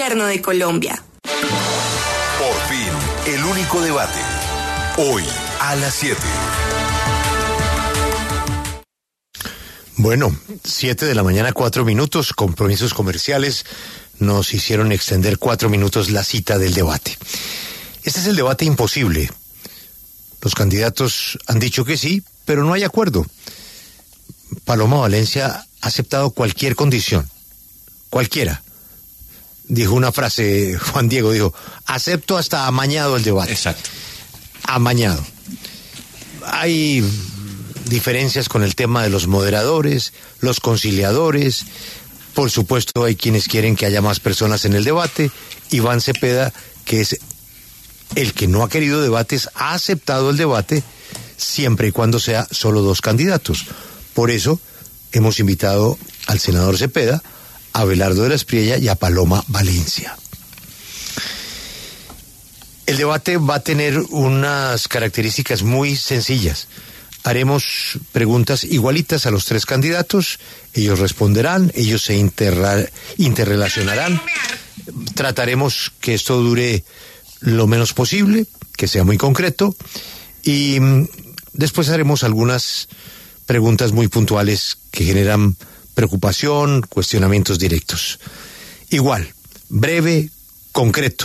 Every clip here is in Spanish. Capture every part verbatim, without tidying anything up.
Gobierno de Colombia. Por fin, el único debate. Hoy, a las siete. Bueno, siete de la mañana, cuatro minutos, compromisos comerciales nos hicieron extender cuatro minutos la cita del debate. Este es el debate imposible. Los candidatos han dicho que sí, pero no hay acuerdo. Paloma Valencia ha aceptado cualquier condición, cualquiera. Dijo una frase, Juan Diego dijo, acepto hasta amañado el debate. Exacto. Amañado. Hay diferencias con el tema de los moderadores, los conciliadores. Por supuesto, hay quienes quieren que haya más personas en el debate. Iván Cepeda, que es el que no ha querido debates, ha aceptado el debate siempre y cuando sea solo dos candidatos. Por eso hemos invitado al senador Cepeda, a Abelardo de la Espriella y a Paloma Valencia. El debate va a tener unas características muy sencillas. Haremos preguntas igualitas a los tres candidatos, ellos responderán, ellos se interra- interrelacionarán. Trataremos que esto dure lo menos posible, que sea muy concreto, y después haremos algunas preguntas muy puntuales que generan preocupación, cuestionamientos directos. Igual, breve, concreto.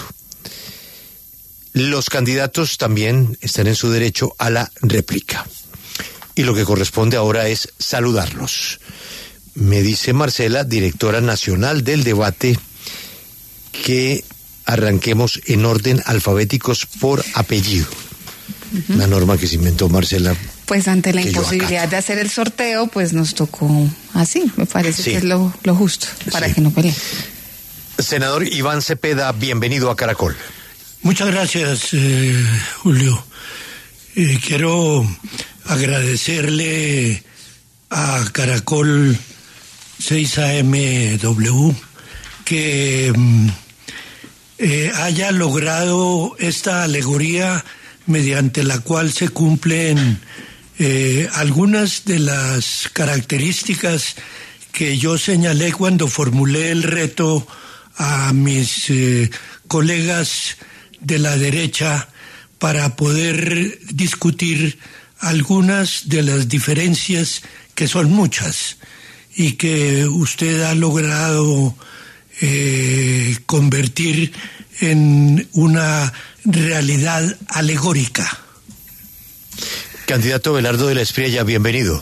Los candidatos también están en su derecho a la réplica. Y lo que corresponde ahora es saludarlos. Me dice Marcela, directora nacional del debate, que arranquemos en orden alfabéticos por apellido. Uh-huh. La norma que se inventó Marcela. Pues ante la imposibilidad de hacer el sorteo, pues nos tocó así. Me parece sí. que es lo, lo justo, para sí. que no peleen. Senador Iván Cepeda, bienvenido a Caracol. Muchas gracias, eh, Julio. Eh, quiero agradecerle a Caracol seis A M W que eh, haya logrado esta alegoría mediante la cual se cumplen eh, algunas de las características que yo señalé cuando formulé el reto a mis eh, colegas de la derecha para poder discutir algunas de las diferencias, que son muchas, y que usted ha logrado eh, convertir en una realidad alegórica. Candidato Abelardo de la Espriella, bienvenido.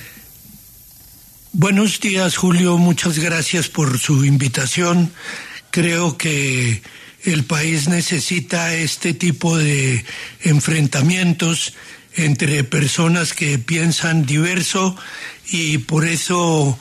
Buenos días, Julio, muchas gracias por su invitación. Creo que el país necesita este tipo de enfrentamientos entre personas que piensan diverso, y por eso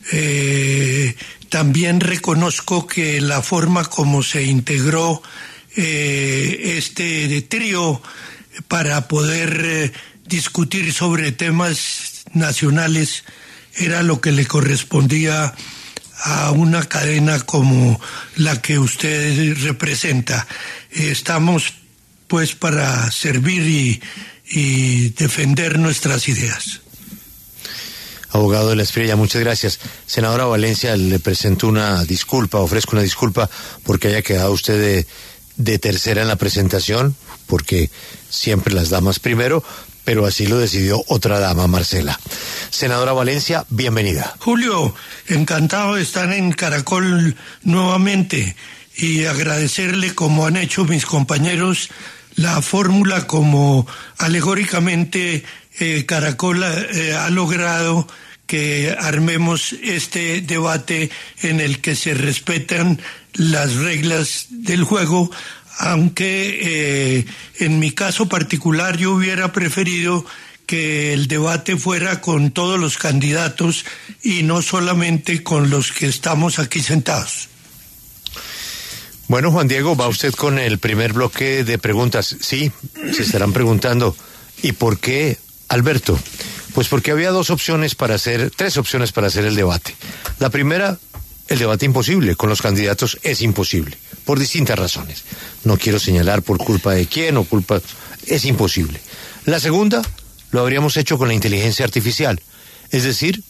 eh, también reconozco que la forma como se integró eh, este trío para poder eh, discutir sobre temas nacionales era lo que le correspondía a una cadena como la que usted representa. Estamos pues para servir y, y defender nuestras ideas. Abogado de la Espriella, muchas gracias. Senadora Valencia, le presento una disculpa, ofrezco una disculpa porque haya quedado usted de, de tercera en la presentación, porque siempre las damas primero, pero así lo decidió otra dama, Marcela. Senadora Valencia, bienvenida. Julio, encantado de estar en Caracol nuevamente y agradecerle, como han hecho mis compañeros, la fórmula como alegóricamente eh, Caracol eh, ha logrado que armemos este debate en el que se respetan las reglas del juego, aunque eh, en mi caso particular yo hubiera preferido que el debate fuera con todos los candidatos y no solamente con los que estamos aquí sentados. Bueno, Juan Diego, va usted con el primer bloque de preguntas. Sí, se estarán preguntando, ¿y por qué, Alberto? Pues porque había dos opciones para hacer, tres opciones para hacer el debate. La primera, el debate imposible, con los candidatos es imposible, por distintas razones. No quiero señalar por culpa de quién o culpa, es imposible. La segunda, lo habríamos hecho con la inteligencia artificial, es decir,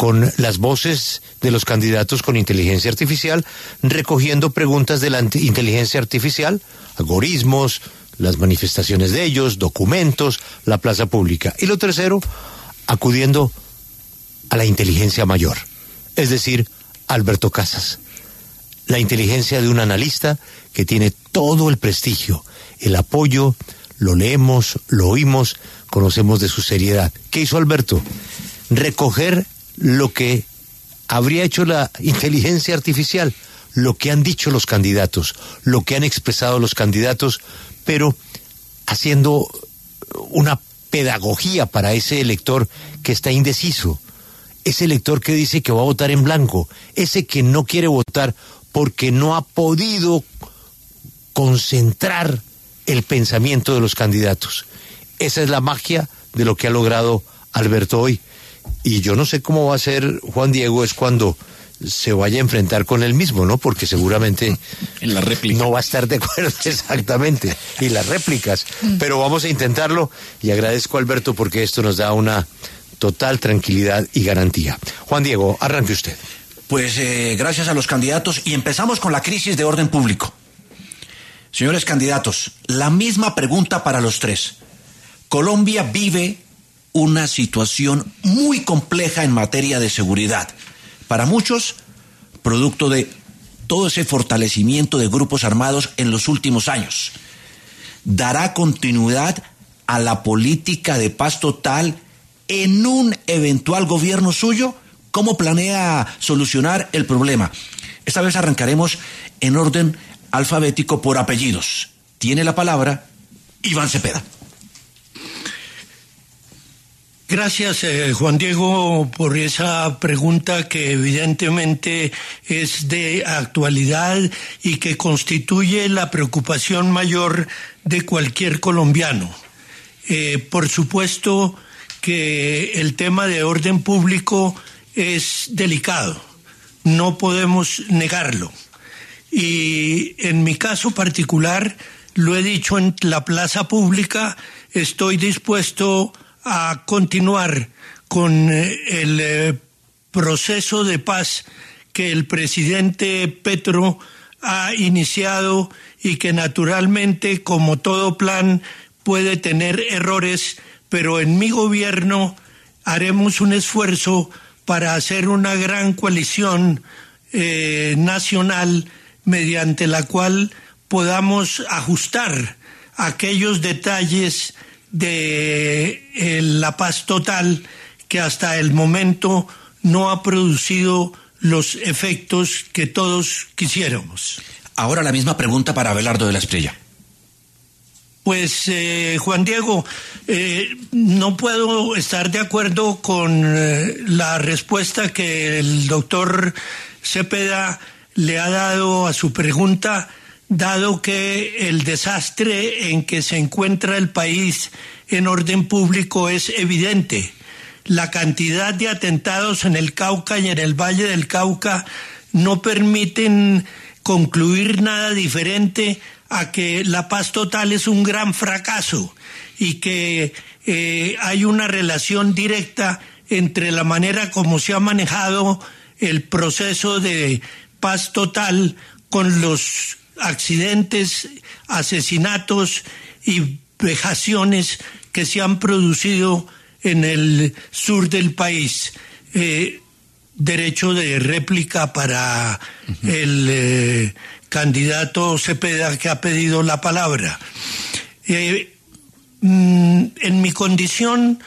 con las voces de los candidatos con inteligencia artificial, recogiendo preguntas de la inteligencia artificial, algoritmos, las manifestaciones de ellos, documentos, la plaza pública. Y lo tercero, acudiendo a la inteligencia mayor, es decir, Alberto Casas, la inteligencia de un analista que tiene todo el prestigio, el apoyo, lo leemos, lo oímos, conocemos de su seriedad. ¿Qué hizo Alberto? Recoger lo que habría hecho la inteligencia artificial, lo que han dicho los candidatos, lo que han expresado los candidatos, pero haciendo una pedagogía para ese elector que está indeciso, ese elector que dice que va a votar en blanco, ese que no quiere votar porque no ha podido concentrar el pensamiento de los candidatos. Esa es la magia de lo que ha logrado Alberto hoy. Y yo no sé cómo va a ser Juan Diego es cuando se vaya a enfrentar con él mismo, ¿no? Porque seguramente en la réplica no va a estar de acuerdo exactamente, y las réplicas, pero vamos a intentarlo, y agradezco a Alberto porque esto nos da una total tranquilidad y garantía. Juan Diego, arranque usted. Pues eh, gracias a los candidatos, y empezamos con la crisis de orden público. Señores candidatos, la misma pregunta para los tres. Colombia vive una situación muy compleja en materia de seguridad. Para muchos, producto de todo ese fortalecimiento de grupos armados en los últimos años. ¿Dará continuidad a la política de paz total en un eventual gobierno suyo? ¿Cómo planea solucionar el problema? Esta vez arrancaremos en orden alfabético por apellidos. Tiene la palabra Iván Cepeda. Gracias, eh, Juan Diego, por esa pregunta que evidentemente es de actualidad y que constituye la preocupación mayor de cualquier colombiano. Eh, por supuesto que el tema de orden público es delicado, no podemos negarlo. Y en mi caso particular, lo he dicho en la plaza pública, estoy dispuesto a continuar con el eh, proceso de paz que el presidente Petro ha iniciado y que naturalmente, como todo plan, puede tener errores, pero en mi gobierno haremos un esfuerzo para hacer una gran coalición eh, nacional mediante la cual podamos ajustar aquellos detalles de eh, la paz total que hasta el momento no ha producido los efectos que todos quisiéramos. Ahora la misma pregunta para Abelardo de la Espriella. Pues eh, Juan Diego, eh, no puedo estar de acuerdo con eh, la respuesta que el doctor Cepeda le ha dado a su pregunta, dado que el desastre en que se encuentra el país en orden público es evidente. La cantidad de atentados en el Cauca y en el Valle del Cauca no permiten concluir nada diferente a que la paz total es un gran fracaso y que eh, hay una relación directa entre la manera como se ha manejado el proceso de paz total con los accidentes, asesinatos y vejaciones que se han producido en el sur del país. Eh, derecho de réplica para uh-huh. el eh, candidato Cepeda, que ha pedido la palabra. Eh, mm, en mi condición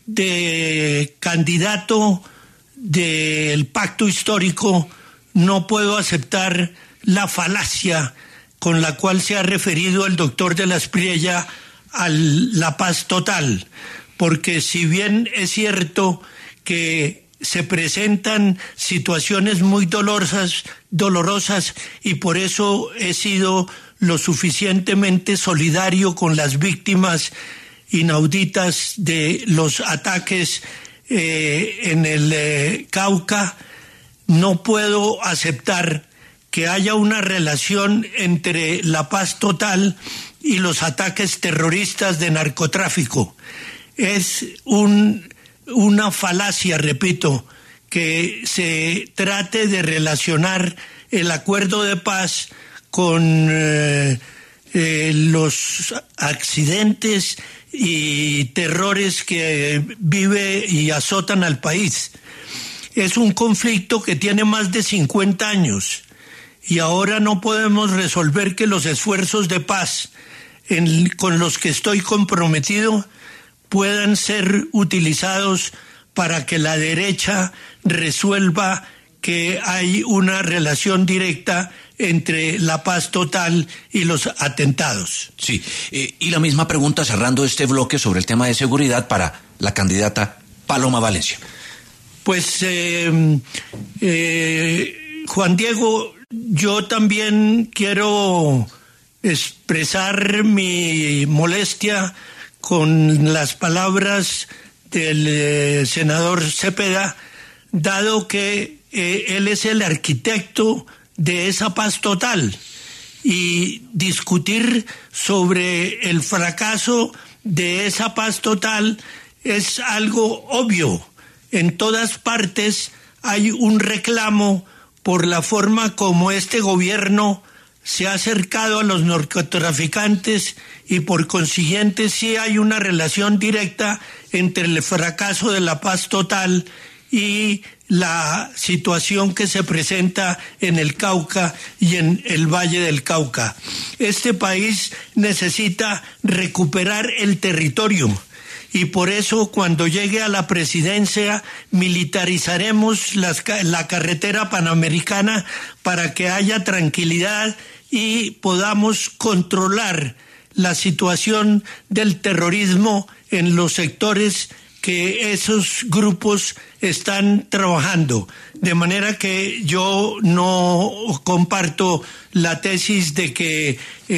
de candidato del pacto histórico, no puedo aceptar la falacia con la cual se ha referido el doctor de la Espriella a la paz total, porque si bien es cierto que se presentan situaciones muy dolorosas, dolorosas y por eso he sido lo suficientemente solidario con las víctimas inauditas de los ataques eh, en el eh, Cauca, no puedo aceptar que haya una relación entre la paz total y los ataques terroristas de narcotráfico. Es un, una falacia, repito, que se trate de relacionar el acuerdo de paz con eh, eh, los accidentes y terrores que vive y azotan al país. Es un conflicto que tiene más de cincuenta años y ahora no podemos resolver que los esfuerzos de paz en, con los que estoy comprometido puedan ser utilizados para que la derecha resuelva que hay una relación directa entre la paz total y los atentados. Sí, eh, y la misma pregunta cerrando este bloque sobre el tema de seguridad para la candidata Paloma Valencia. Pues, eh, eh, Juan Diego, yo también quiero expresar mi molestia con las palabras del eh, senador Cepeda, dado que eh, él es el arquitecto de esa paz total, y discutir sobre el fracaso de esa paz total es algo obvio. En todas partes hay un reclamo por la forma como este gobierno se ha acercado a los narcotraficantes y por consiguiente sí hay una relación directa entre el fracaso de la paz total y la situación que se presenta en el Cauca y en el Valle del Cauca. Este país necesita recuperar el territorio y por eso cuando llegue a la presidencia militarizaremos las, la carretera panamericana para que haya tranquilidad y podamos controlar la situación del terrorismo en los sectores que esos grupos están trabajando. De manera que yo no comparto la tesis de que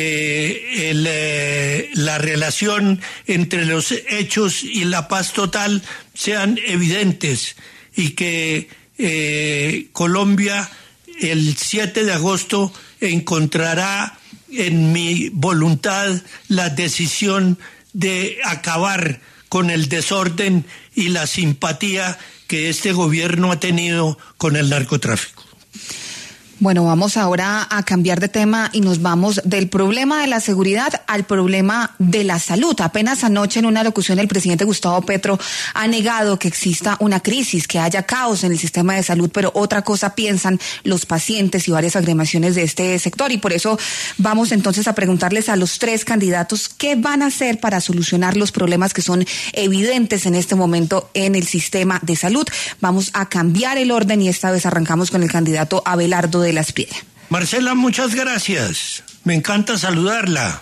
eh, el, eh, la relación entre los hechos y la paz total sean evidentes y que eh, Colombia el siete de agosto encontrará en mi voluntad la decisión de acabar con el desorden y la simpatía que este gobierno ha tenido con el narcotráfico. Bueno, vamos ahora a cambiar de tema y nos vamos del problema de la seguridad al problema de la salud. Apenas anoche en una locución el presidente Gustavo Petro ha negado que exista una crisis, que haya caos en el sistema de salud, pero otra cosa piensan los pacientes y varias agremiaciones de este sector. Y por eso vamos entonces a preguntarles a los tres candidatos qué van a hacer para solucionar los problemas que son evidentes en este momento en el sistema de salud. Vamos a cambiar el orden y esta vez arrancamos con el candidato Abelardo de la Espriella. Marcela, muchas gracias. Me encanta saludarla.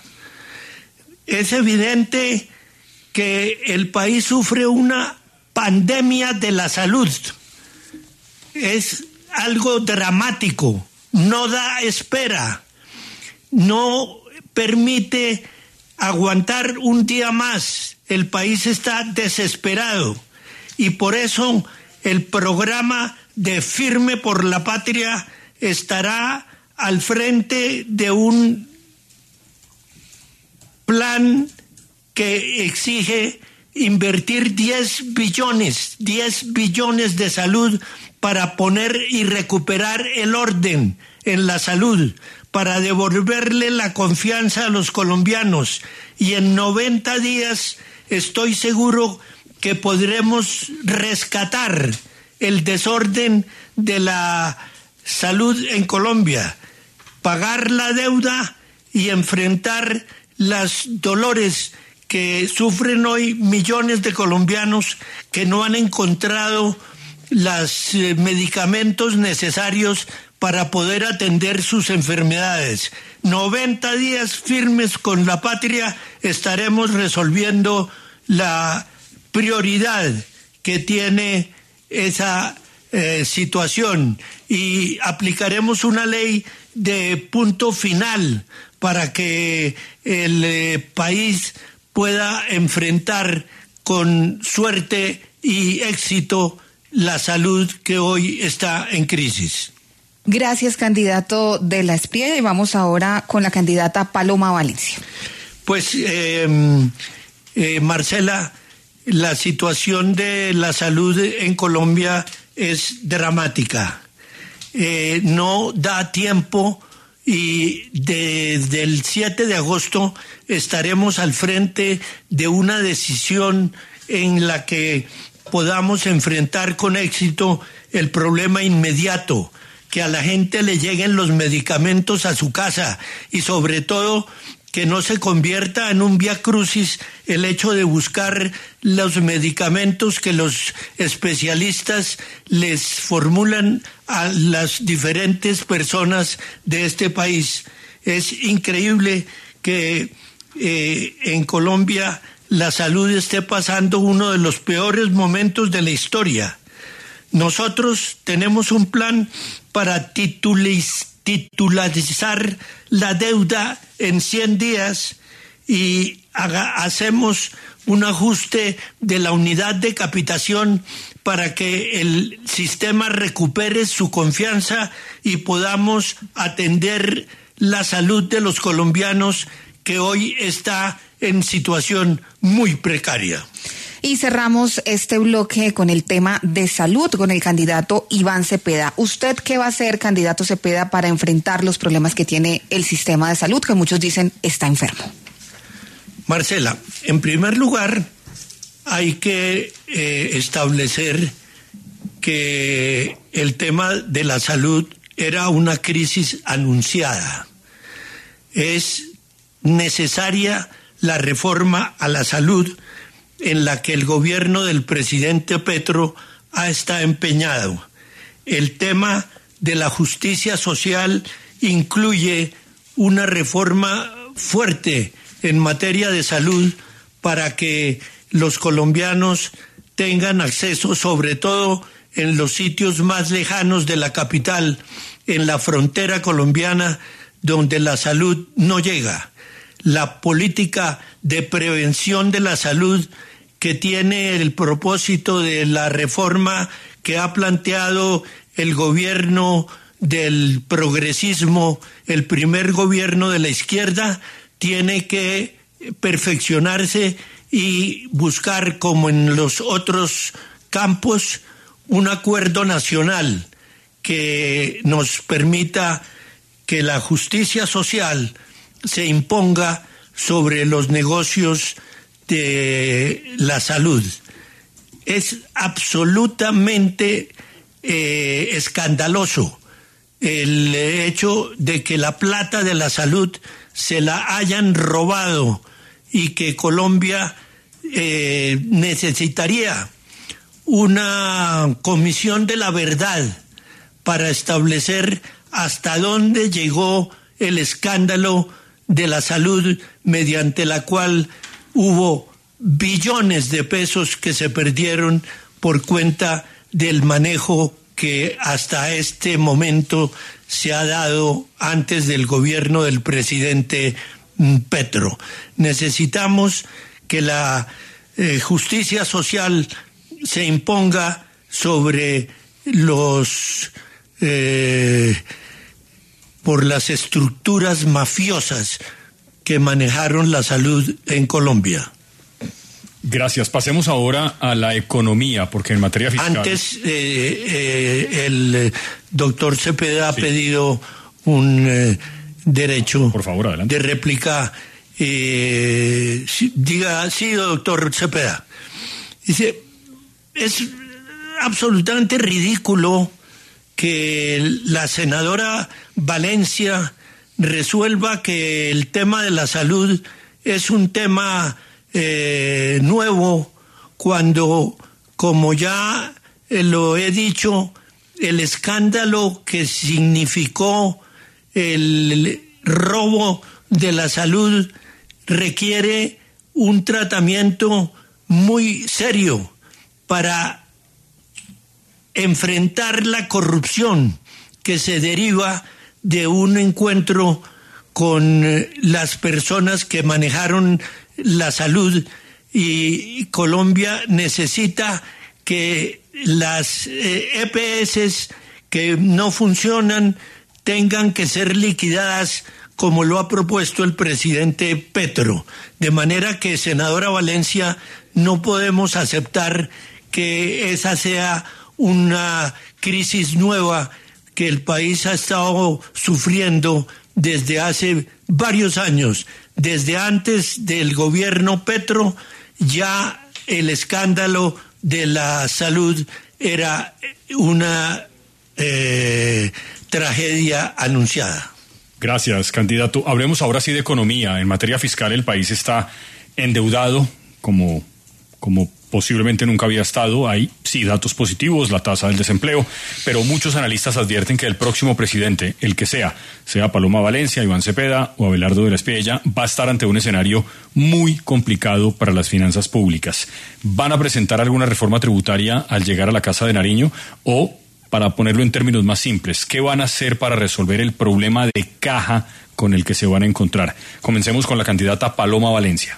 Es evidente que el país sufre una pandemia de la salud. Es algo dramático, no da espera, no permite aguantar un día más. El país está desesperado y por eso el programa de Firme por la Patria estará al frente de un plan que exige invertir diez billones, diez billones de salud para poner y recuperar el orden en la salud, para devolverle la confianza a los colombianos. Y en noventa días estoy seguro que podremos rescatar el desorden de la salud en Colombia, pagar la deuda y enfrentar los dolores que sufren hoy millones de colombianos que no han encontrado los eh, medicamentos necesarios para poder atender sus enfermedades. noventa días firmes con la patria estaremos resolviendo la prioridad que tiene esa eh, situación y aplicaremos una ley de punto final para que el eh, país pueda enfrentar con suerte y éxito la salud que hoy está en crisis. Gracias, candidato de la Espriella, y vamos ahora con la candidata Paloma Valencia. Pues, eh, eh, Marcela, la situación de la salud en Colombia es dramática. Eh, no da tiempo y desde el siete de agosto estaremos al frente de una decisión en la que podamos enfrentar con éxito el problema inmediato, que a la gente le lleguen los medicamentos a su casa y sobre todo que no se convierta en un vía crucis el hecho de buscar los medicamentos que los especialistas les formulan a las diferentes personas de este país. Es increíble que eh, en Colombia la salud esté pasando uno de los peores momentos de la historia. Nosotros tenemos un plan para tituliz, titularizar la deuda en cien días y haga, hacemos un ajuste de la unidad de capitación para que el sistema recupere su confianza y podamos atender la salud de los colombianos, que hoy está en situación muy precaria. Y cerramos este bloque con el tema de salud, con el candidato Iván Cepeda. ¿Usted qué va a hacer, candidato Cepeda, para enfrentar los problemas que tiene el sistema de salud, que muchos dicen está enfermo? Marcela, en primer lugar, hay que eh, establecer que el tema de la salud era una crisis anunciada. Es necesaria la reforma a la salud en la que el gobierno del presidente Petro ha estado empeñado. El tema de la justicia social incluye una reforma fuerte en materia de salud para que los colombianos tengan acceso, sobre todo en los sitios más lejanos de la capital, en la frontera colombiana, donde la salud no llega. La política de prevención de la salud, que tiene el propósito de la reforma que ha planteado el gobierno del progresismo, el primer gobierno de la izquierda, tiene que perfeccionarse y buscar, como en los otros campos, un acuerdo nacional que nos permita que la justicia social se imponga sobre los negocios de la salud. Es absolutamente eh, escandaloso el hecho de que la plata de la salud se la hayan robado y que Colombia eh, necesitaría una comisión de la verdad para establecer hasta dónde llegó el escándalo de la salud, mediante la cual hubo billones de pesos que se perdieron por cuenta del manejo que hasta este momento se ha dado antes del gobierno del presidente Petro. Necesitamos que la eh, justicia social se imponga sobre los eh, por las estructuras mafiosas que manejaron la salud en Colombia. Gracias. Pasemos ahora a la economía, porque en materia fiscal... Antes, eh, eh, el doctor Cepeda sí. ha pedido un eh, derecho Por favor, adelante. de réplica. Eh, diga, sí, doctor Cepeda. Dice, es absolutamente ridículo que la senadora Valencia resuelva que el tema de la salud es un tema eh, nuevo, cuando, como ya lo he dicho, el escándalo que significó el robo de la salud requiere un tratamiento muy serio para enfrentar la corrupción que se deriva de un encuentro con las personas que manejaron la salud, y Colombia necesita que las eh, E P S que no funcionan tengan que ser liquidadas, como lo ha propuesto el presidente Petro. De manera que, senadora Valencia, no podemos aceptar que esa sea una crisis nueva que el país ha estado sufriendo desde hace varios años. Desde antes del gobierno Petro, ya el escándalo de la salud era una eh, tragedia anunciada. Gracias, candidato. Hablemos ahora sí de economía. En materia fiscal, el país está endeudado como, como posiblemente nunca había estado. Hay sí datos positivos, la tasa del desempleo, pero muchos analistas advierten que el próximo presidente, el que sea, sea Paloma Valencia, Iván Cepeda o Abelardo de la Espriella, va a estar ante un escenario muy complicado para las finanzas públicas. ¿Van a presentar alguna reforma tributaria al llegar a la Casa de Nariño? O, para ponerlo en términos más simples, ¿qué van a hacer para resolver el problema de caja con el que se van a encontrar? Comencemos con la candidata Paloma Valencia.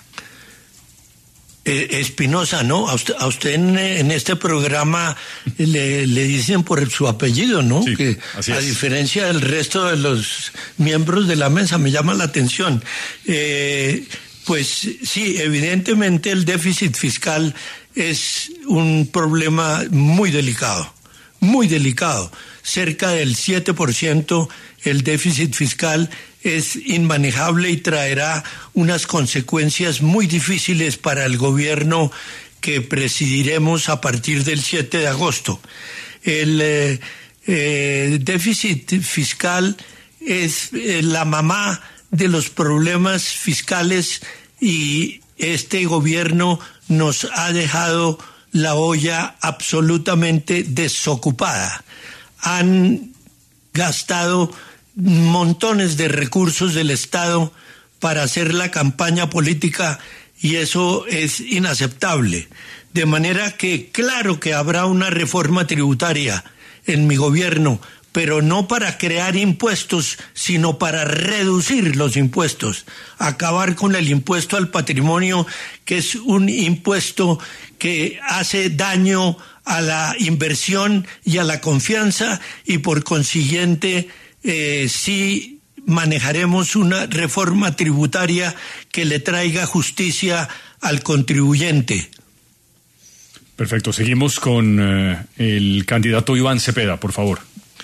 Eh, Espinosa, ¿no? A usted, a usted en, en este programa le, le dicen por su apellido, ¿no? Sí, que así a es. diferencia del resto de los miembros de la mesa, me llama la atención. Eh, pues sí, evidentemente el déficit fiscal es un problema muy delicado, muy delicado. Cerca del siete por ciento el déficit fiscal es inmanejable y traerá unas consecuencias muy difíciles para el gobierno que presidiremos a partir del siete de agosto. El eh, eh, déficit fiscal es eh, la mamá de los problemas fiscales y este gobierno nos ha dejado la olla absolutamente desocupada. Han gastado montones de recursos del Estado para hacer la campaña política y eso es inaceptable. De manera que claro que habrá una reforma tributaria en mi gobierno, pero no para crear impuestos, sino para reducir los impuestos, acabar con el impuesto al patrimonio, que es un impuesto que hace daño a la inversión y a la confianza y por consiguiente Eh, sí manejaremos una reforma tributaria que le traiga justicia al contribuyente. Perfecto. Seguimos con eh, el candidato Iván Cepeda, por favor.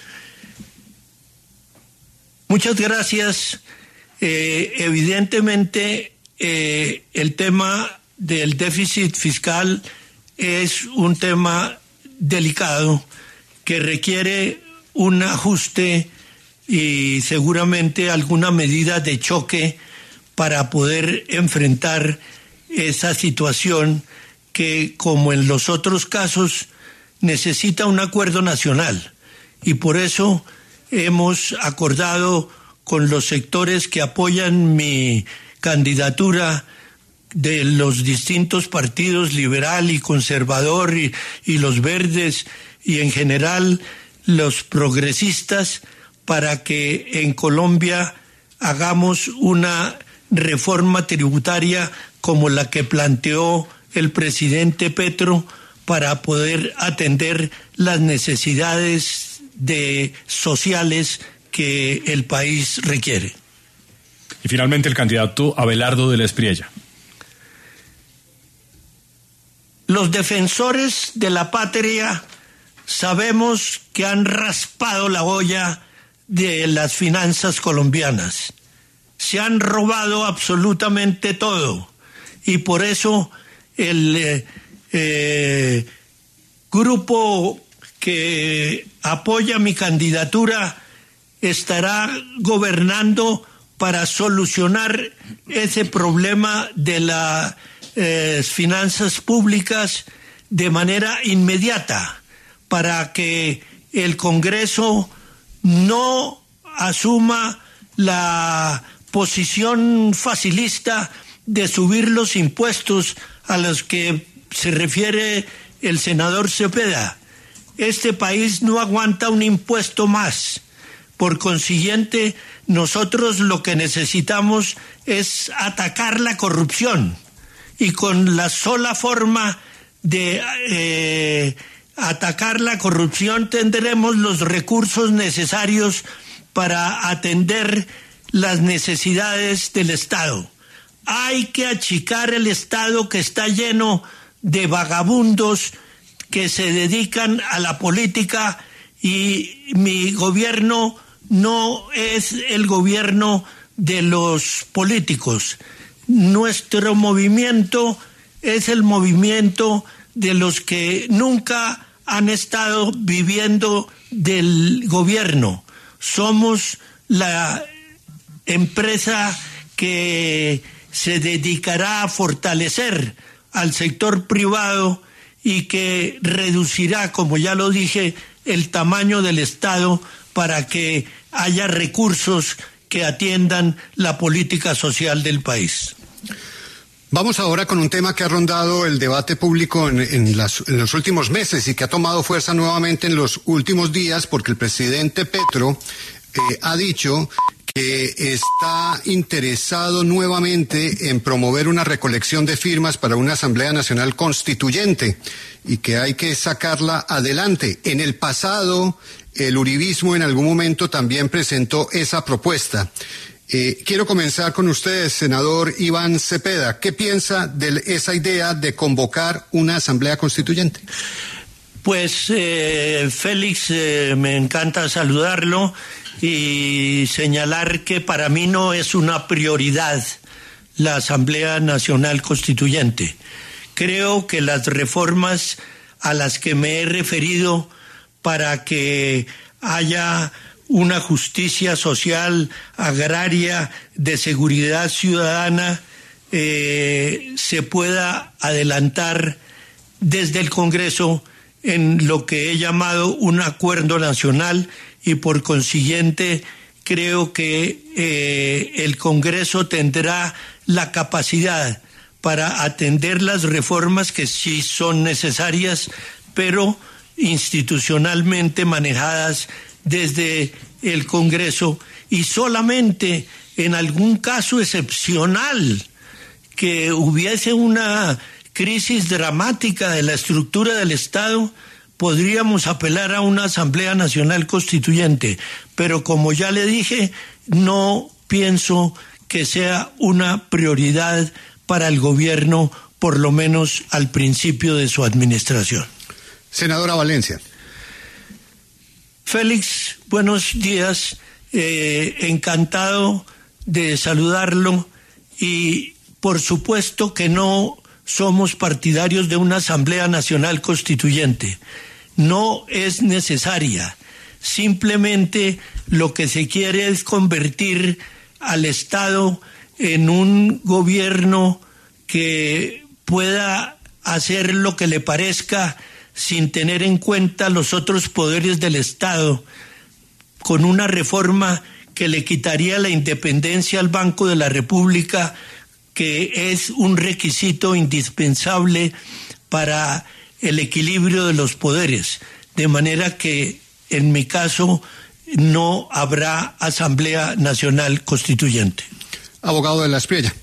Muchas gracias. Eh, evidentemente, eh, el tema del déficit fiscal es un tema delicado que requiere un ajuste y seguramente alguna medida de choque para poder enfrentar esa situación que, como en los otros casos, necesita un acuerdo nacional. Y por eso hemos acordado con los sectores que apoyan mi candidatura de los distintos partidos liberal y conservador y, y los verdes y en general los progresistas, para que en Colombia hagamos una reforma tributaria como la que planteó el presidente Petro para poder atender las necesidades de, sociales que el país requiere. Y finalmente el candidato Abelardo de la Espriella. Los defensores de la patria sabemos que han raspado la olla de las finanzas colombianas. Se han robado absolutamente todo y por eso el eh, eh, grupo que apoya mi candidatura estará gobernando para solucionar ese problema de las eh, finanzas públicas de manera inmediata, para que el Congreso no asuma la posición facilista de subir los impuestos a los que se refiere el senador Cepeda. Este país no aguanta un impuesto más. Por consiguiente, nosotros lo que necesitamos es atacar la corrupción. Y con la sola forma de eh, atacar la corrupción tendremos los recursos necesarios para atender las necesidades del Estado. Hay que achicar el Estado que está lleno de vagabundos que se dedican a la política, y mi gobierno no es el gobierno de los políticos. Nuestro movimiento es el movimiento de los que nunca han estado viviendo del gobierno. Somos la empresa que se dedicará a fortalecer al sector privado y que reducirá, como ya lo dije, el tamaño del Estado para que haya recursos que atiendan la política social del país. Vamos ahora con un tema que ha rondado el debate público en, en, las, en los últimos meses y que ha tomado fuerza nuevamente en los últimos días, porque el presidente Petro eh, ha dicho que está interesado nuevamente en promover una recolección de firmas para una Asamblea Nacional Constituyente y que hay que sacarla adelante. En el pasado, el uribismo en algún momento también presentó esa propuesta. Eh, quiero comenzar con usted, senador Iván Cepeda. ¿Qué piensa de esa idea de convocar una Asamblea Constituyente? Pues, eh, Félix, eh, me encanta saludarlo y señalar que para mí no es una prioridad la Asamblea Nacional Constituyente. Creo que las reformas a las que me he referido para que haya una justicia social, agraria, de seguridad ciudadana, eh, se pueda adelantar desde el Congreso en lo que he llamado un acuerdo nacional, y por consiguiente creo que eh, el Congreso tendrá la capacidad para atender las reformas que sí son necesarias, pero institucionalmente manejadas desde el Congreso, y solamente en algún caso excepcional que hubiese una crisis dramática de la estructura del Estado, podríamos apelar a una Asamblea Nacional Constituyente, pero como ya le dije, no pienso que sea una prioridad para el gobierno, por lo menos al principio de su administración. Senadora Valencia. Félix, buenos días, eh, encantado de saludarlo, y por supuesto que no somos partidarios de una Asamblea Nacional Constituyente. No es necesaria. Simplemente lo que se quiere es convertir al Estado en un gobierno que pueda hacer lo que le parezca sin tener en cuenta los otros poderes del Estado, con una reforma que le quitaría la independencia al Banco de la República, que es un requisito indispensable para el equilibrio de los poderes, de manera que en mi caso no habrá Asamblea Nacional Constituyente. Abogado de la Espriella.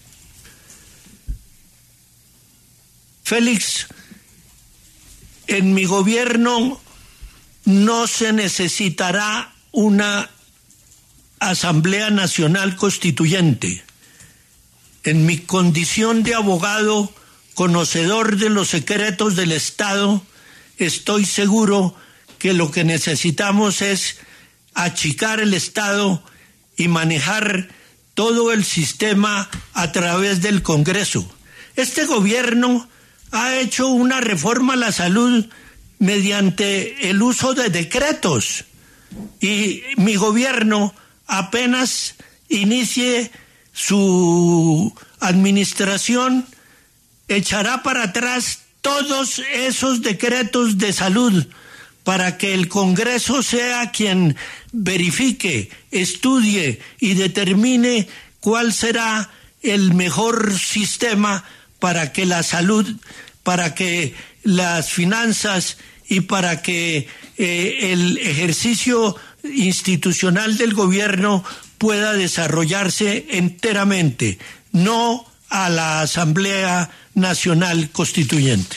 Félix, en mi gobierno no se necesitará una Asamblea Nacional Constituyente. En mi condición de abogado, conocedor de los secretos del Estado, estoy seguro que lo que necesitamos es achicar el Estado y manejar todo el sistema a través del Congreso. Este gobierno ha hecho una reforma a la salud mediante el uso de decretos, y mi gobierno apenas inicie su administración echará para atrás todos esos decretos de salud para que el Congreso sea quien verifique, estudie y determine cuál será el mejor sistema para que la salud, para que las finanzas y para que eh, el ejercicio institucional del gobierno pueda desarrollarse enteramente, no a la Asamblea Nacional Constituyente.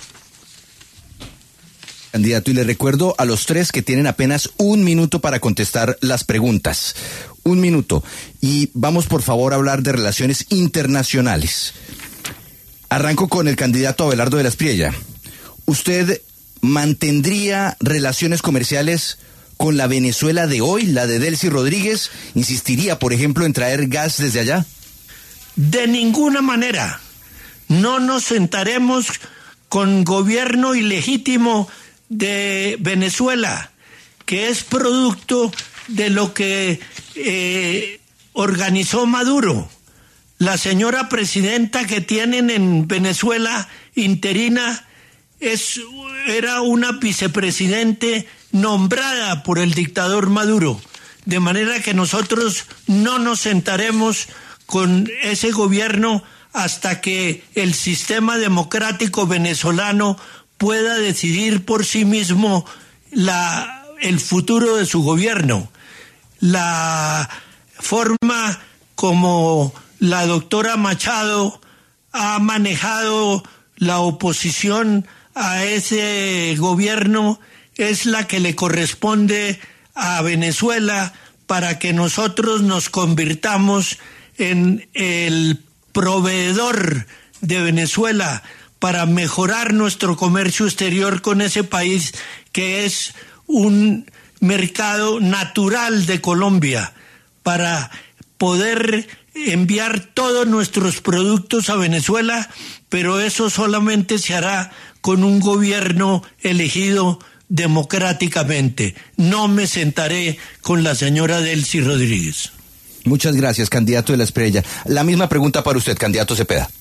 Candidato, y le recuerdo a los tres que tienen apenas un minuto para contestar las preguntas. Un minuto. Y vamos, por favor, a hablar de relaciones internacionales. Arranco con el candidato Abelardo de la Espriella. Usted ¿mantendría relaciones comerciales con la Venezuela de hoy, la de Delcy Rodríguez? ¿Insistiría, por ejemplo, en traer gas desde allá? De ninguna manera. No nos sentaremos con gobierno ilegítimo de Venezuela, que es producto de lo que eh, organizó Maduro. La señora presidenta que tienen en Venezuela interina es, era una vicepresidente nombrada por el dictador Maduro, de manera que nosotros no nos sentaremos con ese gobierno hasta que el sistema democrático venezolano pueda decidir por sí mismo la, el futuro de su gobierno. La forma como la doctora Machado ha manejado la oposición a ese gobierno es la que le corresponde a Venezuela para que nosotros nos convirtamos en el proveedor de Venezuela para mejorar nuestro comercio exterior con ese país que es un mercado natural de Colombia, para poder enviar todos nuestros productos a Venezuela, pero eso solamente se hará con un gobierno elegido democráticamente. No me sentaré con la señora Delcy Rodríguez. Muchas gracias, candidato de la Espriella. La misma pregunta para usted, candidato Cepeda.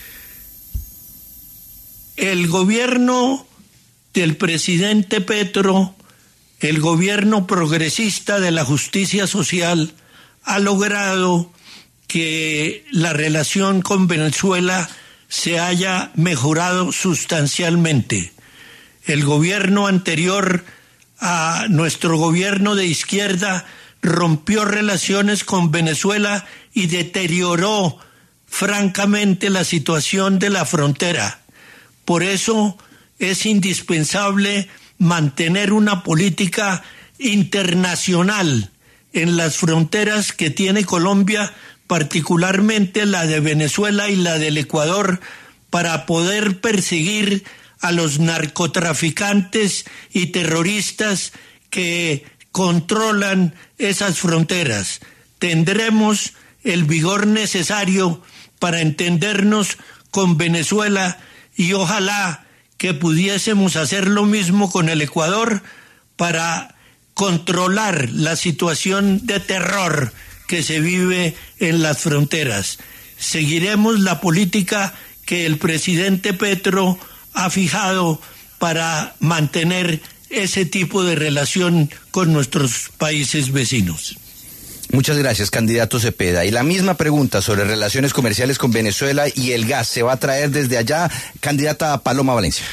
El gobierno del presidente Petro, el gobierno progresista de la justicia social, ha logrado que la relación con Venezuela se haya mejorado sustancialmente. El gobierno anterior a nuestro gobierno de izquierda rompió relaciones con Venezuela y deterioró francamente la situación de la frontera. Por eso es indispensable mantener una política internacional en las fronteras que tiene Colombia, particularmente la de Venezuela y la del Ecuador, para poder perseguir a los narcotraficantes y terroristas que controlan esas fronteras. Tendremos el vigor necesario para entendernos con Venezuela y ojalá que pudiésemos hacer lo mismo con el Ecuador para controlar la situación de terror que se vive en las fronteras. Seguiremos la política que el presidente Petro ha fijado para mantener ese tipo de relación con nuestros países vecinos. Muchas gracias, candidato Cepeda. Y la misma pregunta sobre relaciones comerciales con Venezuela y el gas, ¿se va a traer desde allá? Candidata Paloma Valencia.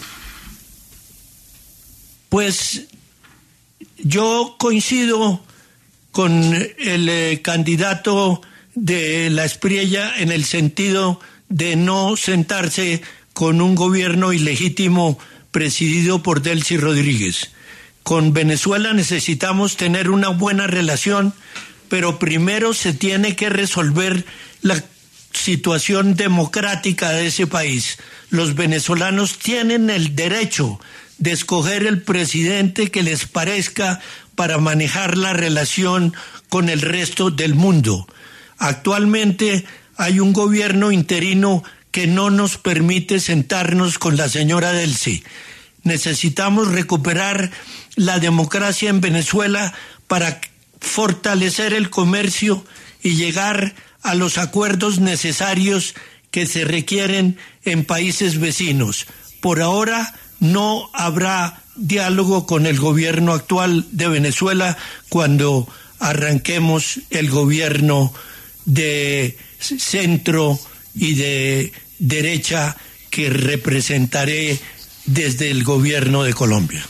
Pues yo coincido con el eh, candidato de la Espriella en el sentido de no sentarse con un gobierno ilegítimo presidido por Delcy Rodríguez. Con Venezuela necesitamos tener una buena relación, pero primero se tiene que resolver la situación democrática de ese país. Los venezolanos tienen el derecho de escoger el presidente que les parezca para manejar la relación con el resto del mundo. Actualmente hay un gobierno interino que no nos permite sentarnos con la señora Delcy. Necesitamos recuperar la democracia en Venezuela para fortalecer el comercio y llegar a los acuerdos necesarios que se requieren en países vecinos. Por ahora no habrá diálogo con el gobierno actual de Venezuela cuando arranquemos el gobierno de centro y de derecha que representaré desde el gobierno de Colombia.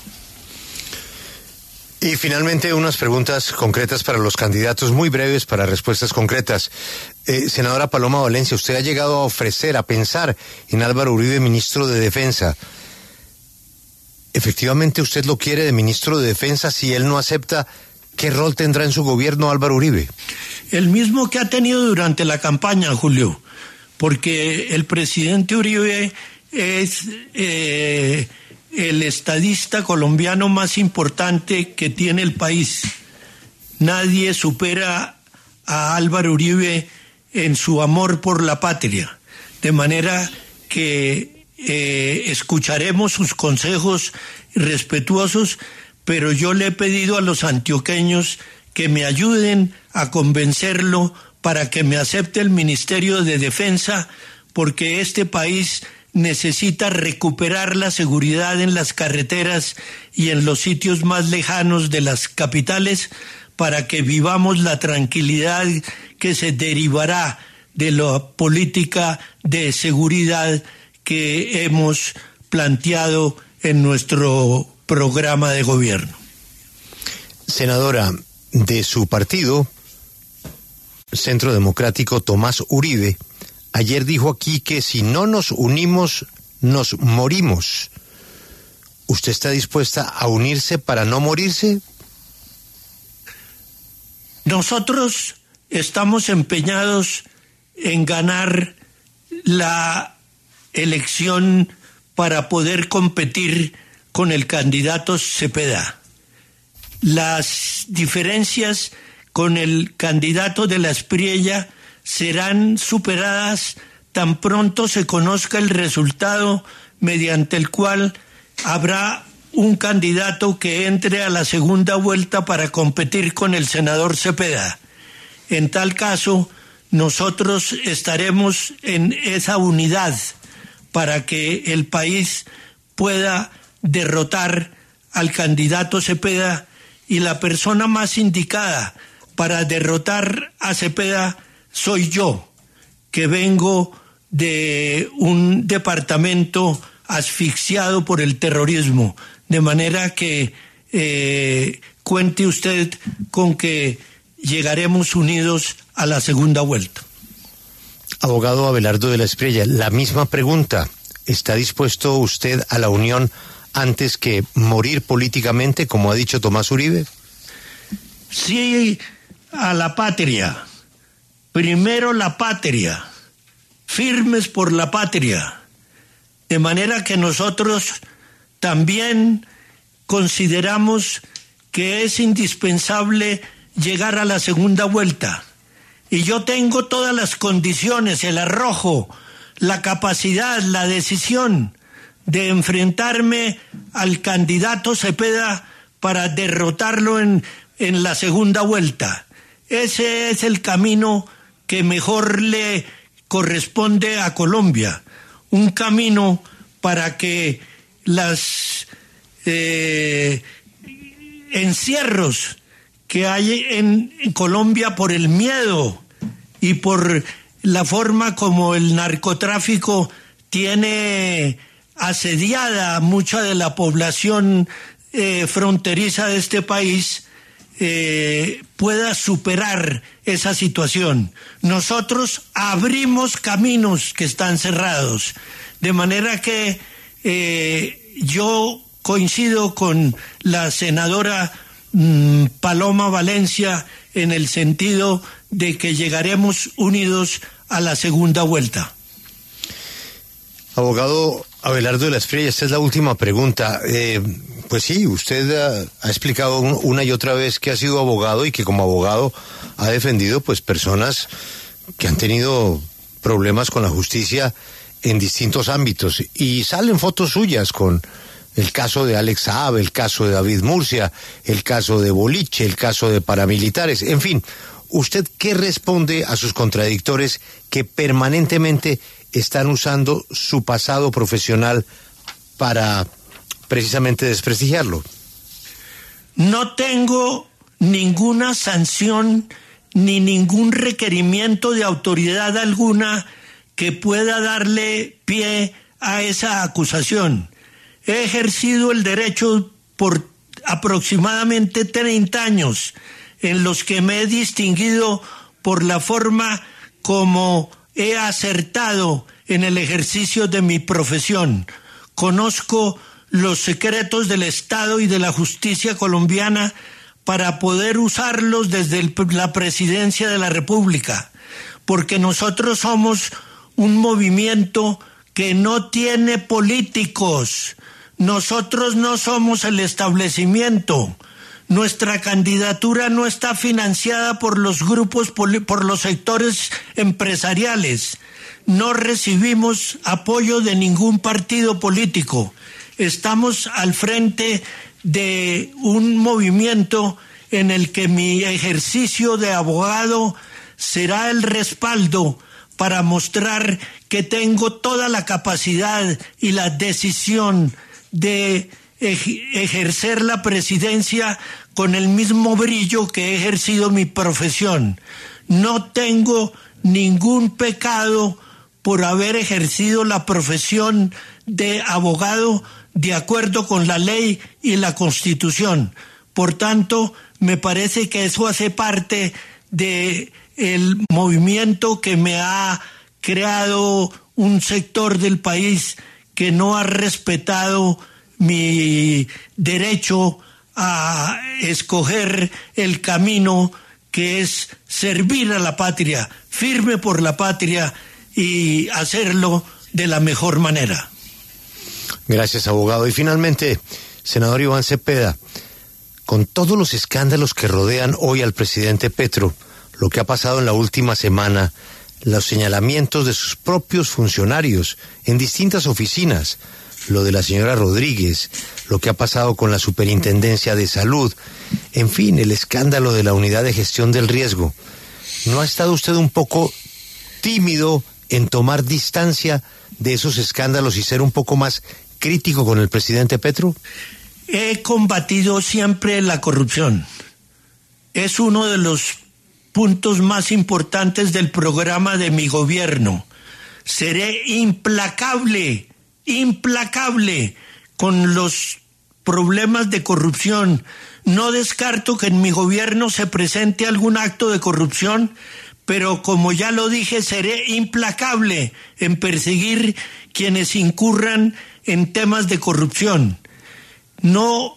Y finalmente unas preguntas concretas para los candidatos, muy breves para respuestas concretas. Eh, senadora Paloma Valencia, usted ha llegado a ofrecer, a pensar en Álvaro Uribe, ministro de Defensa. ¿Efectivamente usted lo quiere de ministro de Defensa? Si él no acepta, ¿qué rol tendrá en su gobierno Álvaro Uribe? El mismo que ha tenido durante la campaña, Julio, porque el presidente Uribe es eh, el estadista colombiano más importante que tiene el país. Nadie supera a Álvaro Uribe en su amor por la patria, de manera que eh, escucharemos sus consejos respetuosos, pero yo le he pedido a los antioqueños que me ayuden a convencerlo para que me acepte el Ministerio de Defensa, porque este país necesita recuperar la seguridad en las carreteras y en los sitios más lejanos de las capitales, para que vivamos la tranquilidad que se derivará de la política de seguridad que hemos planteado en nuestro programa de gobierno. Senadora, de su partido, Centro Democrático, Tomás Uribe, ayer dijo aquí que si no nos unimos, nos morimos. ¿Usted está dispuesta a unirse para no morirse? Nosotros estamos empeñados en ganar la elección para poder competir con el candidato Cepeda. Las diferencias con el candidato de la Espriella serán superadas tan pronto se conozca el resultado mediante el cual habrá un candidato que entre a la segunda vuelta para competir con el senador Cepeda. En tal caso, nosotros estaremos en esa unidad para que el país pueda derrotar al candidato Cepeda, y la persona más indicada para derrotar a Cepeda soy yo, que vengo de un departamento asfixiado por el terrorismo, de manera que eh, cuente usted con que llegaremos unidos a la segunda vuelta. Abogado Abelardo de la Espriella, la misma pregunta. ¿Está dispuesto usted a la unión antes que morir políticamente, como ha dicho Tomás Uribe? Sí, a la patria. Primero la patria. Firmes por la patria. De manera que nosotros también consideramos que es indispensable llegar a la segunda vuelta. Y yo tengo todas las condiciones, el arrojo, la capacidad, la decisión de enfrentarme al candidato Cepeda para derrotarlo en, en la segunda vuelta. Ese es el camino que mejor le corresponde a Colombia. Un camino para que los eh, encierros que hay en, en Colombia por el miedo y por la forma como el narcotráfico tiene asediada mucha de la población eh, fronteriza de este país, eh, pueda superar esa situación. Nosotros abrimos caminos que están cerrados, de manera que eh, yo coincido con la senadora mmm, Paloma Valencia en el sentido de que llegaremos unidos a la segunda vuelta. Abogado Abelardo de la Espriella, esta es la última pregunta. Eh, pues sí, usted ha, ha explicado un, una y otra vez que ha sido abogado y que como abogado ha defendido pues personas que han tenido problemas con la justicia en distintos ámbitos, y salen fotos suyas con el caso de Alex Saab, el caso de David Murcia, el caso de Boliche, el caso de paramilitares, en fin. ¿Usted qué responde a sus contradictores que permanentemente están usando su pasado profesional para precisamente desprestigiarlo? No tengo ninguna sanción ni ningún requerimiento de autoridad alguna que pueda darle pie a esa acusación. He ejercido el derecho por aproximadamente treinta años, en los que me he distinguido por la forma como he acertado en el ejercicio de mi profesión. Conozco los secretos del Estado y de la justicia colombiana para poder usarlos desde el, la presidencia de la República, porque nosotros somos un movimiento que no tiene políticos. Nosotros no somos el establecimiento. Nuestra candidatura no está financiada por los grupos, por los sectores empresariales. No recibimos apoyo de ningún partido político. Estamos al frente de un movimiento en el que mi ejercicio de abogado será el respaldo para mostrar que tengo toda la capacidad y la decisión de ejercer la presidencia con el mismo brillo que he ejercido mi profesión. No tengo ningún pecado por haber ejercido la profesión de abogado de acuerdo con la ley y la Constitución. Por tanto, me parece que eso hace parte de el movimiento que me ha creado un sector del país que no ha respetado mi derecho a escoger el camino que es servir a la patria, firme por la patria y hacerlo de la mejor manera. Gracias, abogado. Y finalmente, senador Iván Cepeda, con todos los escándalos que rodean hoy al presidente Petro, lo que ha pasado en la última semana, los señalamientos de sus propios funcionarios en distintas oficinas, lo de la señora Rodríguez, lo que ha pasado con la Superintendencia de Salud, en fin, el escándalo de la Unidad de Gestión del Riesgo. ¿No ha estado usted un poco tímido en tomar distancia de esos escándalos y ser un poco más crítico con el presidente Petro? He combatido siempre la corrupción. Es uno de los puntos más importantes del programa de mi gobierno. Seré implacable, implacable con los problemas de corrupción. No descarto que en mi gobierno se presente algún acto de corrupción, pero como ya lo dije, seré implacable en perseguir quienes incurran en temas de corrupción. No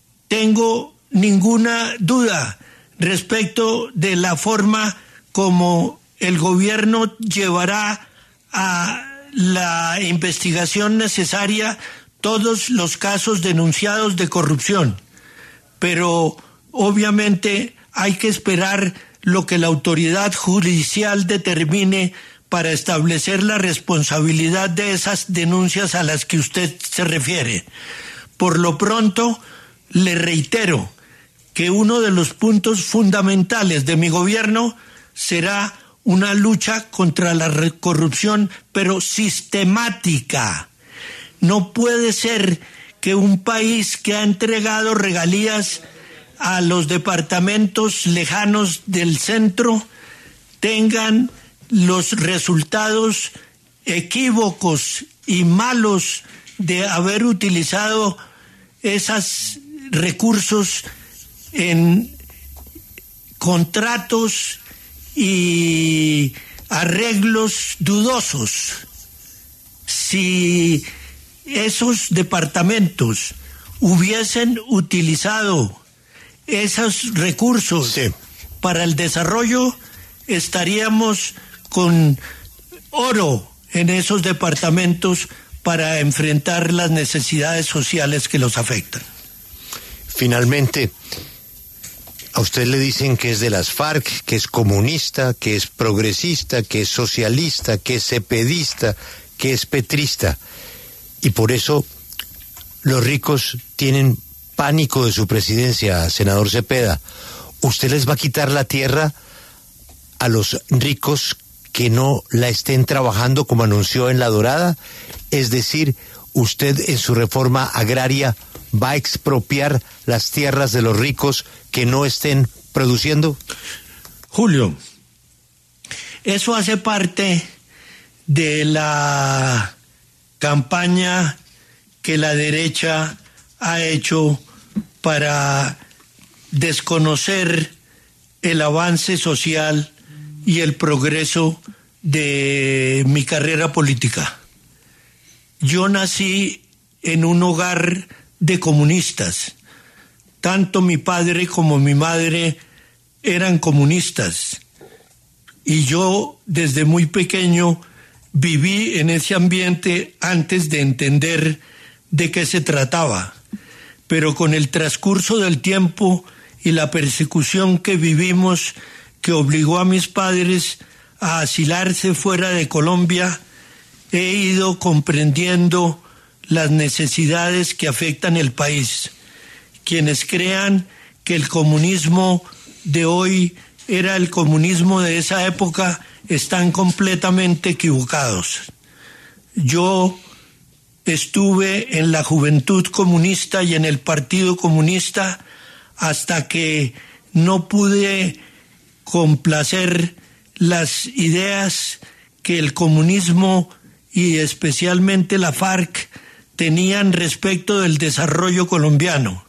tengo ninguna duda respecto de la forma como el gobierno llevará a la investigación necesaria todos los casos denunciados de corrupción. Pero obviamente hay que esperar lo que la autoridad judicial determine para establecer la responsabilidad de esas denuncias a las que usted se refiere. Por lo pronto, le reitero que uno de los puntos fundamentales de mi gobierno será una lucha contra la corrupción, pero sistemática. No puede ser que un país que ha entregado regalías a los departamentos lejanos del centro tengan los resultados equívocos y malos de haber utilizado esos recursos en contratos y arreglos dudosos. Si esos departamentos hubiesen utilizado esos recursos sí. para el desarrollo, estaríamos con oro en esos departamentos para enfrentar las necesidades sociales que los afectan. Finalmente, a usted le dicen que es de las FARC, que es comunista, que es progresista, que es socialista, que es cepedista, que es petrista. Y por eso los ricos tienen pánico de su presidencia, senador Cepeda. ¿Usted les va a quitar la tierra a los ricos que no la estén trabajando como anunció en La Dorada? Es decir, ¿usted en su reforma agraria va a expropiar las tierras de los ricos que no estén produciendo? Julio, eso hace parte de la campaña que la derecha ha hecho para desconocer el avance social y el progreso de mi carrera política. Yo nací en un hogar de comunistas. Tanto mi padre como mi madre eran comunistas. Y yo desde muy pequeño viví en ese ambiente antes de entender de qué se trataba, pero con el transcurso del tiempo y la persecución que vivimos, que obligó a mis padres a asilarse fuera de Colombia, he ido comprendiendo las necesidades que afectan el país. Quienes crean que el comunismo de hoy era el comunismo de esa época están completamente equivocados. Yo estuve en la Juventud Comunista y en el Partido Comunista hasta que no pude complacer las ideas que el comunismo y especialmente la FARC tenían respecto del desarrollo colombiano.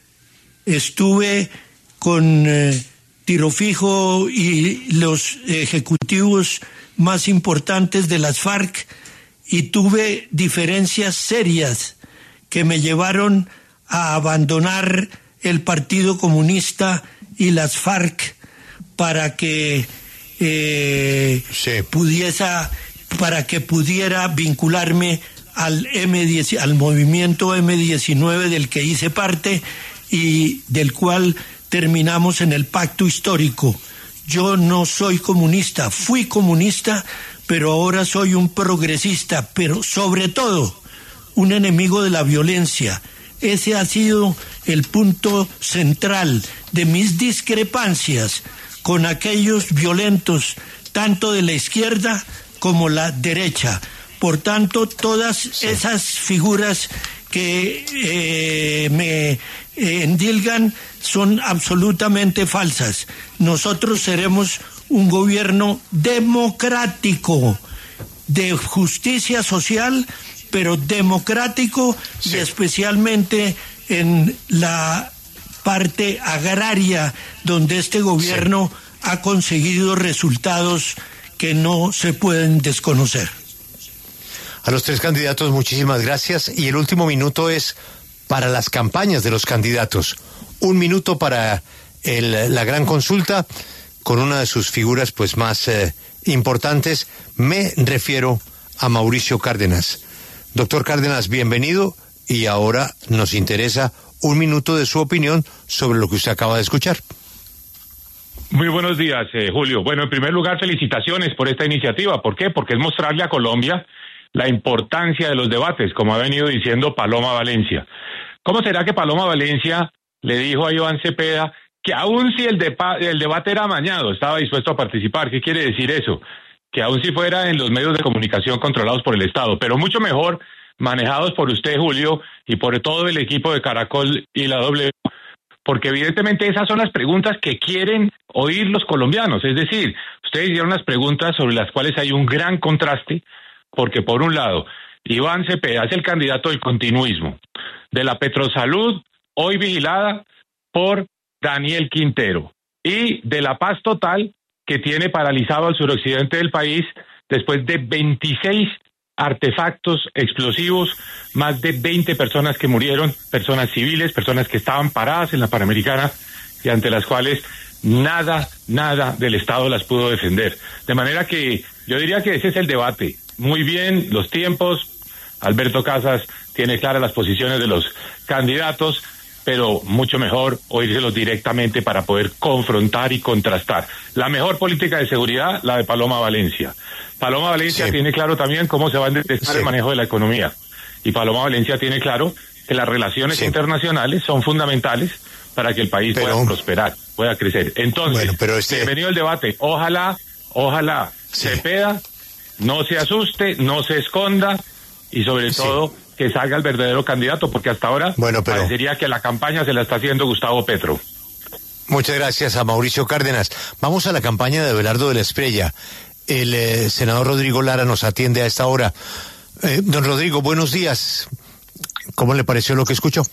Estuve con eh, Tiro Fijo y los ejecutivos más importantes de las FARC y tuve diferencias serias que me llevaron a abandonar el Partido Comunista y las FARC para que eh, sí. pudiesa, para que pudiera vincularme al M diez, al movimiento eme diecinueve del que hice parte y del cual terminamos en el pacto histórico. Yo no soy comunista, fui comunista, pero ahora soy un progresista, pero sobre todo un enemigo de la violencia. Ese ha sido el punto central de mis discrepancias con aquellos violentos, tanto de la izquierda como la derecha. Por tanto, todas sí. esas figuras que eh, me eh, endilgan son absolutamente falsas. Nosotros seremos un gobierno democrático, de justicia social, pero democrático sí. y especialmente en la parte agraria, donde este gobierno sí. ha conseguido resultados que no se pueden desconocer. A los tres candidatos, muchísimas gracias. Y el último minuto es para las campañas de los candidatos. Un minuto para el, la gran consulta con una de sus figuras pues más eh, importantes. Me refiero a Mauricio Cárdenas. Doctor Cárdenas, bienvenido. Y ahora nos interesa un minuto de su opinión sobre lo que usted acaba de escuchar. Muy buenos días, eh, Julio. Bueno, en primer lugar, felicitaciones por esta iniciativa. ¿Por qué? Porque es mostrarle a Colombia la importancia de los debates, como ha venido diciendo Paloma Valencia. ¿Cómo será que Paloma Valencia le dijo a Iván Cepeda que aun si el, depa- el debate era amañado, estaba dispuesto a participar? ¿Qué quiere decir eso? Que aun si fuera en los medios de comunicación controlados por el Estado, pero mucho mejor manejados por usted, Julio, y por todo el equipo de Caracol y la W, porque evidentemente esas son las preguntas que quieren oír los colombianos. Es decir, ustedes hicieron las preguntas sobre las cuales hay un gran contraste, porque por un lado, Iván Cepeda es el candidato del continuismo, de la Petrosalud, hoy vigilada por Daniel Quintero, y de la paz total, que tiene paralizado al suroccidente del país después de veintiséis artefactos explosivos, más de veinte personas que murieron, personas civiles, personas que estaban paradas en la Panamericana y ante las cuales nada, nada del Estado las pudo defender. De manera que yo diría que ese es el debate. Muy bien, los tiempos, Alberto Casas tiene claras las posiciones de los candidatos, pero mucho mejor oírselos directamente para poder confrontar y contrastar. La mejor política de seguridad, la de Paloma Valencia. Paloma Valencia sí. tiene claro también cómo se va a detestar sí. el manejo de la economía. Y Paloma Valencia tiene claro que las relaciones sí. internacionales son fundamentales para que el país pero, pueda prosperar, pueda crecer. Entonces, bueno, pero este... bienvenido al debate. Ojalá, ojalá sí. Cepeda no se asuste, no se esconda y sobre sí. todo que salga el verdadero candidato, porque hasta ahora bueno, pero... parecería que la campaña se la está haciendo Gustavo Petro. Muchas gracias a Mauricio Cárdenas. Vamos a la campaña de Abelardo de la Espriella. El eh, senador Rodrigo Lara nos atiende a esta hora. Eh, don Rodrigo, buenos días. ¿Cómo le pareció lo que escuchó?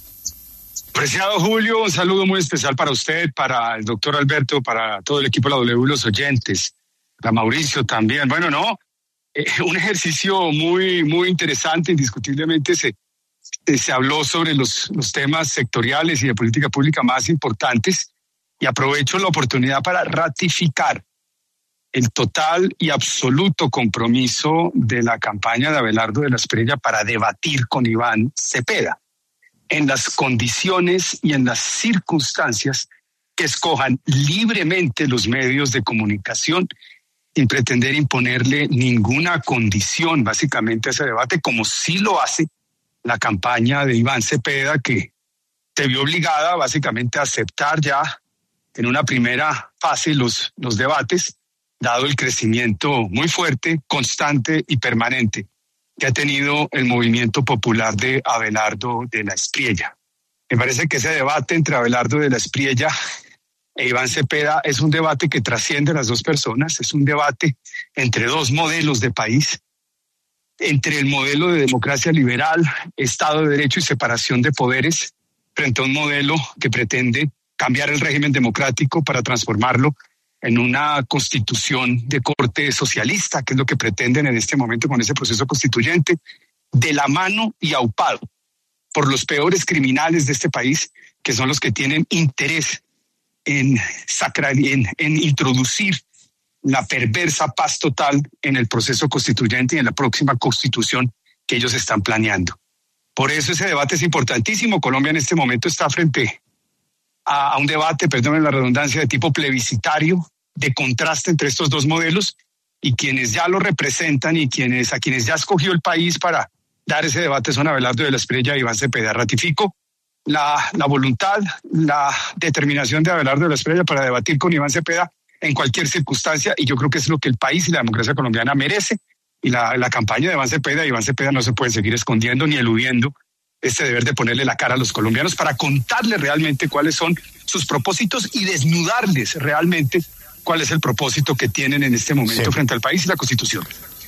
Apreciado Julio, un saludo muy especial para usted, para el doctor Alberto, para todo el equipo de la W, los oyentes, para Mauricio también. Bueno, no, eh, un ejercicio muy, muy interesante, indiscutiblemente se, eh, se habló sobre los, los temas sectoriales y de política pública más importantes y aprovecho la oportunidad para ratificar el total y absoluto compromiso de la campaña de Abelardo de la Espriella para debatir con Iván Cepeda en las condiciones y en las circunstancias que escojan libremente los medios de comunicación, sin pretender imponerle ninguna condición básicamente a ese debate, como sí lo hace la campaña de Iván Cepeda, que se vio obligada básicamente a aceptar ya en una primera fase los, los debates, dado el crecimiento muy fuerte, constante y permanente que ha tenido el movimiento popular de Abelardo de la Espriella. Me parece que ese debate entre Abelardo de la Espriella e Iván Cepeda es un debate que trasciende a las dos personas, es un debate entre dos modelos de país, entre el modelo de democracia liberal, Estado de Derecho y separación de poderes, frente a un modelo que pretende cambiar el régimen democrático para transformarlo en una constitución de corte socialista, que es lo que pretenden en este momento con ese proceso constituyente, de la mano y aupado por los peores criminales de este país, que son los que tienen interés en, sacral, en, en introducir la perversa paz total en el proceso constituyente y en la próxima constitución que ellos están planeando. Por eso ese debate es importantísimo. Colombia en este momento está frente a, a un debate, perdónenme la redundancia, de tipo plebiscitario, de contraste entre estos dos modelos, y quienes ya lo representan y quienes a quienes ya escogió el país para dar ese debate son Abelardo de la Espriella y Iván Cepeda. Ratifico la, la voluntad, la determinación de Abelardo de la Espriella para debatir con Iván Cepeda en cualquier circunstancia, y yo creo que es lo que el país y la democracia colombiana merece, y la, la campaña de Iván Cepeda, Iván Cepeda no se puede seguir escondiendo ni eludiendo este deber de ponerle la cara a los colombianos para contarles realmente cuáles son sus propósitos y desnudarles realmente cuál es el propósito que tienen en este momento sí. frente al país y la Constitución.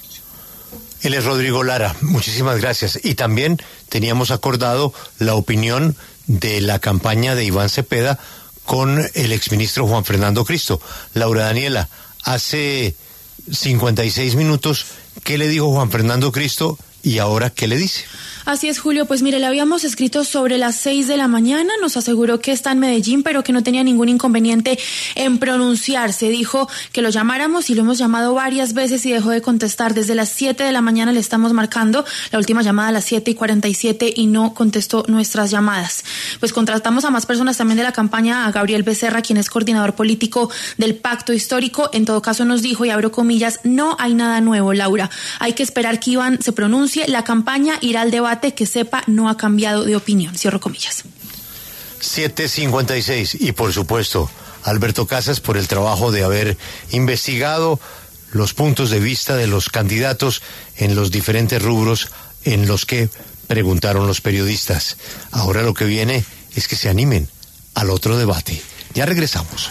Él es Rodrigo Lara, muchísimas gracias. Y también teníamos acordado la opinión de la campaña de Iván Cepeda con el exministro Juan Fernando Cristo. Laura Daniela, hace cincuenta y seis minutos, ¿qué le dijo Juan Fernando Cristo y ahora qué le dice? Así es, Julio, pues mire, le habíamos escrito sobre las seis de la mañana, nos aseguró que está en Medellín, pero que no tenía ningún inconveniente en pronunciarse. Dijo que lo llamáramos y lo hemos llamado varias veces y dejó de contestar. Desde las siete de la mañana le estamos marcando, la última llamada a las siete y cuarenta y siete, y no contestó nuestras llamadas. Pues contratamos a más personas también de la campaña, a Gabriel Becerra, quien es coordinador político del Pacto Histórico. En todo caso nos dijo, y abro comillas, no hay nada nuevo, Laura. Hay que esperar que Iván se pronuncie, la campaña irá al debate, que sepa no ha cambiado de opinión, cierro comillas. siete cincuenta y seis, y por supuesto Alberto Casas por el trabajo de haber investigado los puntos de vista de los candidatos en los diferentes rubros en los que preguntaron los periodistas. Ahora lo que viene es que se animen al otro debate. Ya regresamos.